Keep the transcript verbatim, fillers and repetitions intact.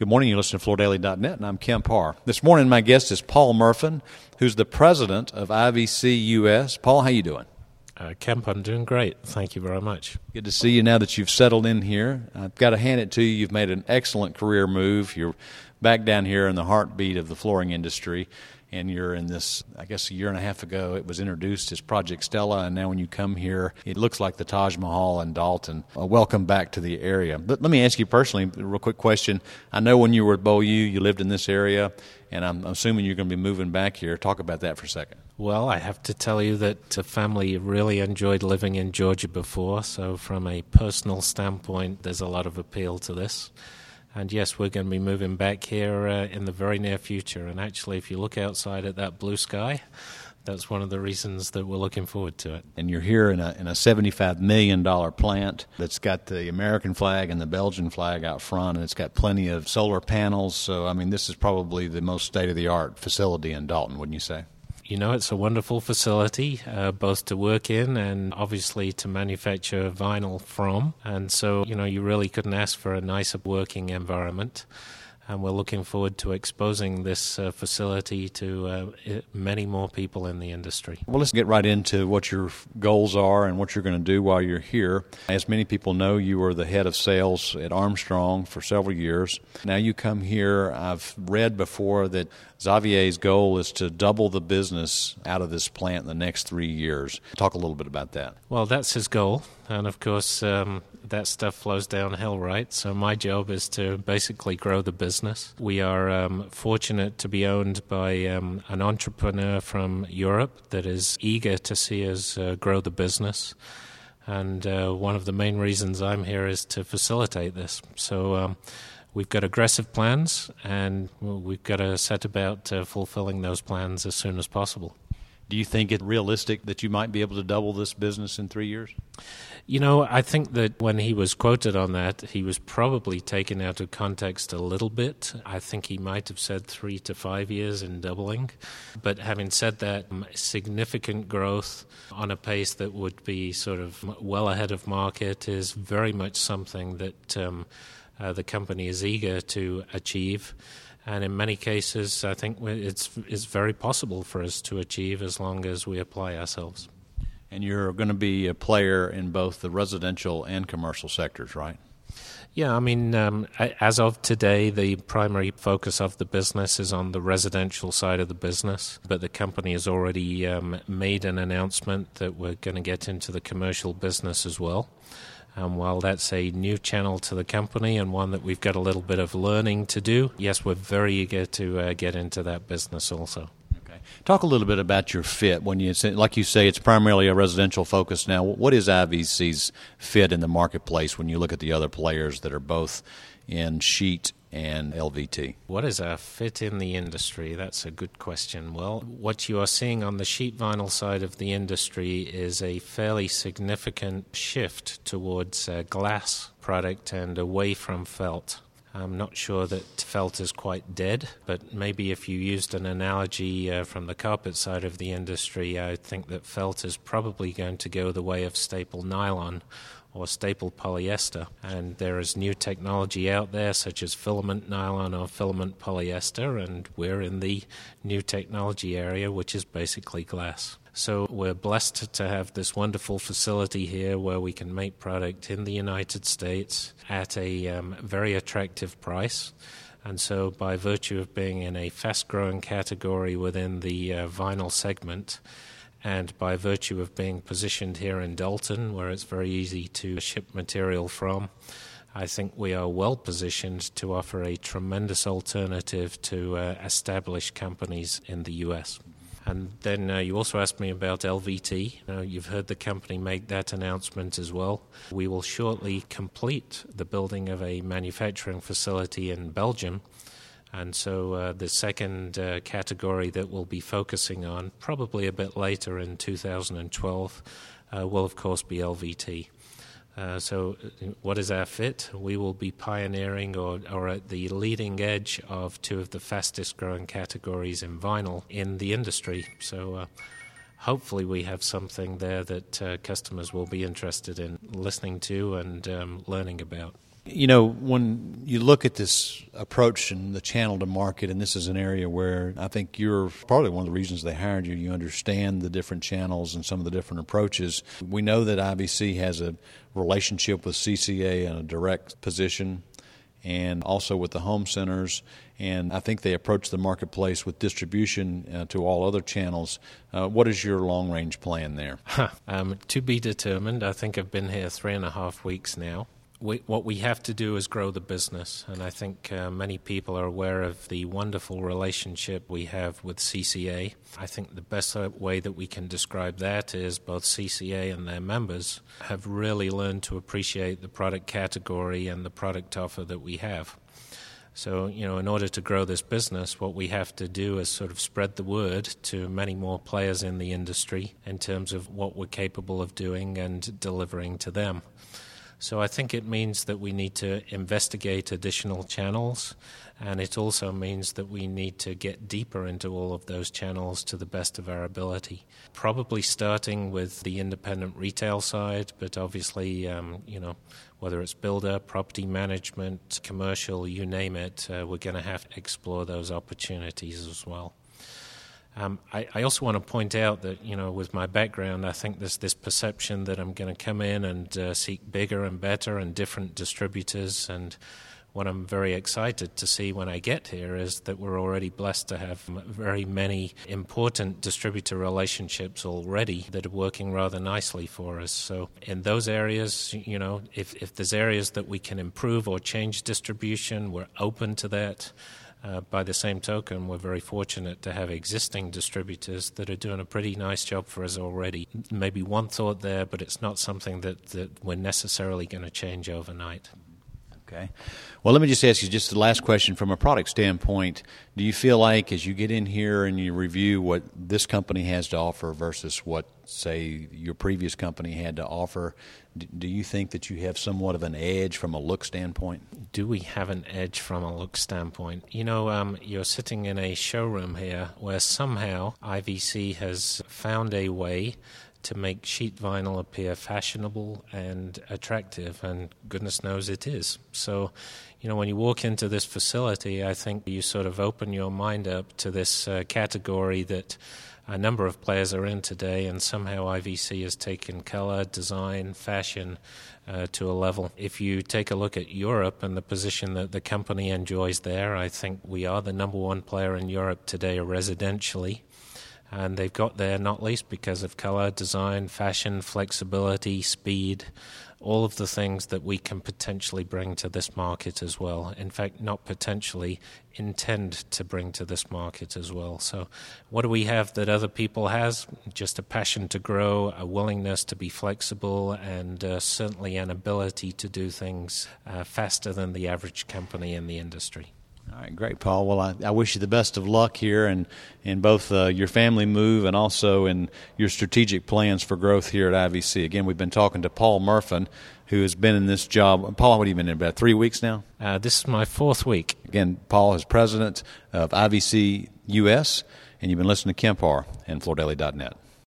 Good morning. You listen to Florida Daily dot net, and I'm Kemp Harr. This morning, my guest is Paul Murfin, who's the president of I V C U S. Paul, how you doing? Uh, Kemp, I'm doing great. Thank you very much. Good to see you now that you've settled in here. I've got to hand it to you. You've made an excellent career move. You're back down here in the heartbeat of the flooring industry, and you're in this, I guess a year and a half ago, it was introduced as Project Stella, and now when you come here, it looks like the Taj Mahal in Dalton. Uh, welcome back to the area. But let me ask you personally a real quick question. I know when you were at Beaulieu, you lived in this area, and I'm assuming you're going to be moving back here. Talk about that for a second. Well, I have to tell you that the family really enjoyed living in Georgia before, so from a personal standpoint, there's a lot of appeal to this. And yes, we're going to be moving back here uh, in the very near future. And actually, if you look outside at that blue sky, that's one of the reasons that we're looking forward to it. And you're here in a in a seventy-five million dollars plant that's got the American flag and the Belgian flag out front, and it's got plenty of solar panels. So, I mean, this is probably the most state-of-the-art facility in Dalton, wouldn't you say? You know, it's a wonderful facility, uh, both to work in and obviously to manufacture vinyl from. And so, you know, you really couldn't ask for a nicer working environment. And we're looking forward to exposing this uh, facility to uh, many more people in the industry. Well, let's get right into what your goals are and what you're going to do while you're here. As many people know, you were the head of sales at Armstrong for several years. Now you come here. I've read before that Xavier's goal is to double the business out of this plant in the next three years. Talk a little bit about that. Well, that's his goal. And, of course, um, that stuff flows downhill, right? So my job is to basically grow the business. We are um, fortunate to be owned by um, an entrepreneur from Europe that is eager to see us uh, grow the business. And uh, one of the main reasons I'm here is to facilitate this. So um, we've got aggressive plans, and we've got to set about uh, fulfilling those plans as soon as possible. Do you think it's realistic that you might be able to double this business in three years? You know, I think that when he was quoted on that, he was probably taken out of context a little bit. I think he might have said three to five years in doubling. But having said that, significant growth on a pace that would be sort of well ahead of market is very much something that um, uh, the company is eager to achieve. And in many cases, I think it's it's very possible for us to achieve as long as we apply ourselves. And you're going to be a player in both the residential and commercial sectors, right? Yeah, I mean, um, as of today, the primary focus of the business is on the residential side of the business, but the company has already um, made an announcement that we're going to get into the commercial business as well. And while that's a new channel to the company and one that we've got a little bit of learning to do, yes, we're very eager to uh, get into that business also. Okay. Talk a little bit about your fit. When you say, like you say, it's primarily a residential focus now. What is I V C's fit in the marketplace when you look at the other players that are both in sheet and L V T? What is our fit in the industry? That's a good question. Well, what you are seeing on the sheet vinyl side of the industry is a fairly significant shift towards a glass product and away from felt. I'm not sure that felt is quite dead, but maybe if you used an analogy uh, from the carpet side of the industry, I think that felt is probably going to go the way of staple nylon or staple polyester. And there is new technology out there such as filament nylon or filament polyester, and we're in the new technology area, which is basically glass. So we're blessed to have this wonderful facility here where we can make product in the United States at a um, very attractive price. And so by virtue of being in a fast-growing category within the uh, vinyl segment, and by virtue of being positioned here in Dalton, where it's very easy to ship material from, I think we are well positioned to offer a tremendous alternative to uh, established companies in the U S. And then uh, you also asked me about L V T. You know, you've heard the company make that announcement as well. We will shortly complete the building of a manufacturing facility in Belgium. And so uh, the second uh, category that we'll be focusing on, probably a bit later in two thousand twelve, uh, will of course be L V T. Uh, so what is our fit? We will be pioneering or, or at the leading edge of two of the fastest growing categories in vinyl in the industry. So uh, hopefully we have something there that uh, customers will be interested in listening to and um, learning about. You know, when you look at this approach and the channel to market, and this is an area where I think you're probably one of the reasons they hired you, you understand the different channels and some of the different approaches. We know that I V C has a relationship with C C A in a direct position and also with the home centers, and I think they approach the marketplace with distribution uh, to all other channels. Uh, what is your long-range plan there? Huh. Um, to be determined. I think I've been here three and a half weeks now. We, what we have to do is grow the business, and I think uh, many people are aware of the wonderful relationship we have with C C A. I think the best way that we can describe that is both C C A and their members have really learned to appreciate the product category and the product offer that we have. So, you know, in order to grow this business, what we have to do is sort of spread the word to many more players in the industry in terms of what we're capable of doing and delivering to them. So I think it means that we need to investigate additional channels, and it also means that we need to get deeper into all of those channels to the best of our ability. Probably starting with the independent retail side, but obviously, um, you know, whether it's builder, property management, commercial, you name it, uh, we're going to have to explore those opportunities as well. Um, I, I also want to point out that, you know, with my background, I think there's this perception that I'm going to come in and uh, seek bigger and better and different distributors. And what I'm very excited to see when I get here is that we're already blessed to have very many important distributor relationships already that are working rather nicely for us. So in those areas, you know, if, if there's areas that we can improve or change distribution, we're open to that. Uh, by the same token, we're very fortunate to have existing distributors that are doing a pretty nice job for us already. Maybe one thought there, but it's not something that, that we're necessarily going to change overnight. Okay. Well, let me just ask you just the last question from a product standpoint. Do you feel like as you get in here and you review what this company has to offer versus what, say, your previous company had to offer, do you think that you have somewhat of an edge from a look standpoint? Do we have an edge from a look standpoint? You know, um, you're sitting in a showroom here where somehow I V C has found a way to make sheet vinyl appear fashionable and attractive, and goodness knows it is. So, you know, when you walk into this facility, I think you sort of open your mind up to this uh, category that a number of players are in today, and somehow I V C has taken color, design, fashion uh, to a level. If you take a look at Europe and the position that the company enjoys there, I think we are the number one player in Europe today residentially. And they've got there not least because of color, design, fashion, flexibility, speed, all of the things that we can potentially bring to this market as well. In fact, not potentially, intend to bring to this market as well. So what do we have that other people has? Just a passion to grow, a willingness to be flexible, and uh, certainly an ability to do things uh, faster than the average company in the industry. All right, great, Paul. Well, I, I wish you the best of luck here in, in both uh, your family move and also in your strategic plans for growth here at I V C. Again, we've been talking to Paul Murfin, who has been in this job. Paul, what have you been in, about three weeks now? Uh, this is my fourth week. Again, Paul is president of I V C U S, and you've been listening to Kempar and Flordelli dot net.